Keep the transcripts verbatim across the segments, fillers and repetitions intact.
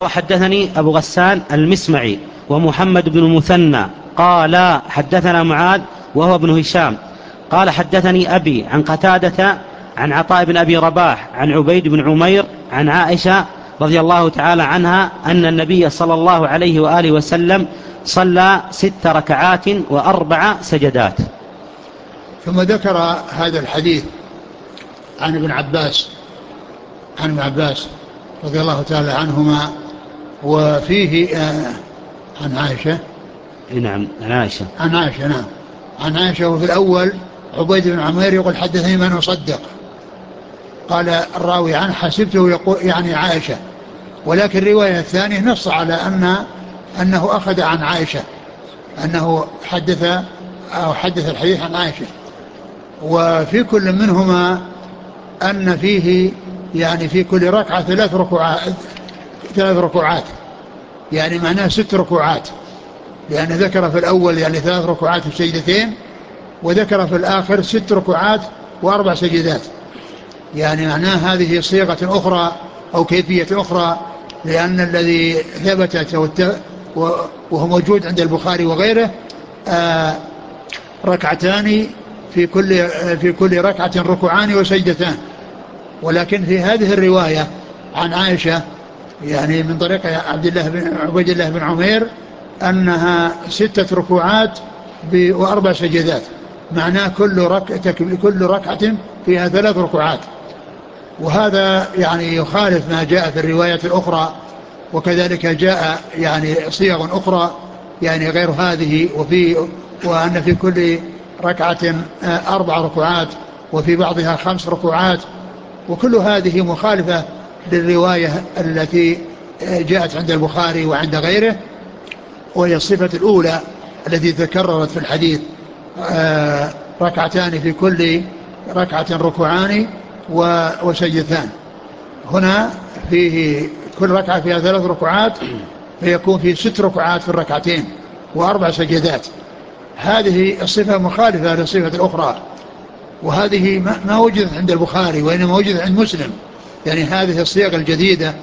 وحدثني أبو غسان المسمعي ومحمد بن المثنى قال حدثنا معاذ وهو ابن هشام قال حدثني أبي عن قتادة عن عطاء بن أبي رباح عن عبيد بن عمير عن عائشة رضي الله تعالى عنها أن النبي صلى الله عليه وآله وسلم صلى ست ركعات وأربع سجدات. ثم ذكر هذا الحديث عن ابن عباس عن ابن عباس رضي الله تعالى عنهما، وفيه آه عن عائشة نعم عن عائشة عن عائشة نعم عن عائشة وفي الأول عبيد بن عمير يقول حدثني من أصدق، قال الراوي عنه حسبته يقول يعني عائشة، ولكن الرواية الثانية نص على أن أنه أخذ عن عائشة، أنه حدث أو حدث الحديث عن عائشة. وفي كل منهما أن فيه يعني في كل ركعة ثلاث ركوعات ثلاث ركوعات يعني معناه ست ركوعات، لأن ذكر في الأول يعني ثلاث ركوعات وسجدتين، وذكر في الآخر ست ركوعات وأربع سجدات، يعني معناه هذه صيغة أخرى أو كيفية أخرى، لأن الذي ثبتت وهو موجود عند البخاري وغيره آه ركعتان في كل في كل ركعة ركوعان وسجدتان، ولكن في هذه الرواية عن عائشة يعني من طريق عبد الله بن عبيد الله بن عمير أنها ستة ركوعات وأربع سجدات، معناه كل ركعة كل ركعة فيها ثلاث ركوعات، وهذا يعني يخالف ما جاء في الروايات الأخرى، وكذلك جاء يعني صيغ أخرى يعني غير هذه، وفي وأن في كل ركعة أربع ركوعات وفي بعضها خمس ركوعات، وكل هذه مخالفة للرواية التي جاءت عند البخاري وعند غيره، وهي الصفة الأولى التي تكررت في الحديث ركعتان في كل ركعة ركوعان وسجدتان. هنا فيه كل ركعة فيها ثلاث ركوعات، فيكون فيه ست ركوعات في الركعتين وأربع سجدات. هذه الصفة مخالفة للصفة الأخرى، وهذه ما وجدت عند البخاري وإنما وجدت عند مسلم، يعني هذه الصيغة الجديدة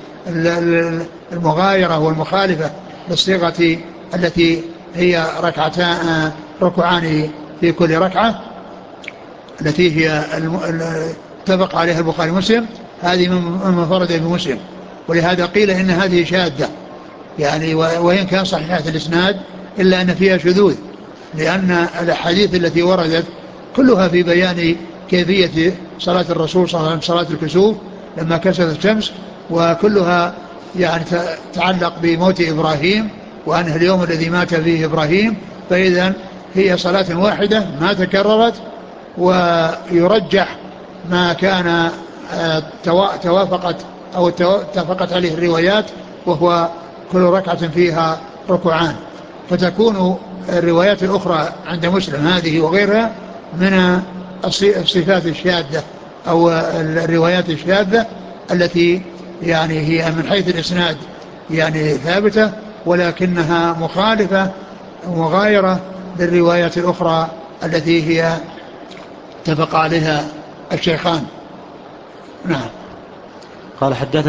المغايرة والمخالفة للصيغة التي هي ركعتان ركوعان في كل ركعة التي هي اتفق عليها البخاري ومسلم، هذه من فرد بمسلم، ولهذا قيل إن هذه شاذة يعني، وإن كان صحيحة الإسناد إلا أن فيها شذوذ، لأن الأحاديث التي وردت كلها في بيان كيفية صلاة الرسول صلى الله عليه وسلم صلاة الكسوف لما كسفت الشمس، وكلها يعني تعلق بموت إبراهيم وأنه اليوم الذي مات فيه إبراهيم، فإذا هي صلاة واحدة ما تكررت، ويرجح ما كان توافقت أو اتفقت عليه الروايات، وهو كل ركعة فيها ركوعان، فتكون الروايات الأخرى عند مسلم هذه وغيرها من الصفات الشاذة أو الروايات الشاذة التي يعني هي من حيث الإسناد يعني ثابتة، ولكنها مخالفة ومغايرة للروايات الأخرى التي هي اتفق عليها الشيخان. نعم. قال حدثنا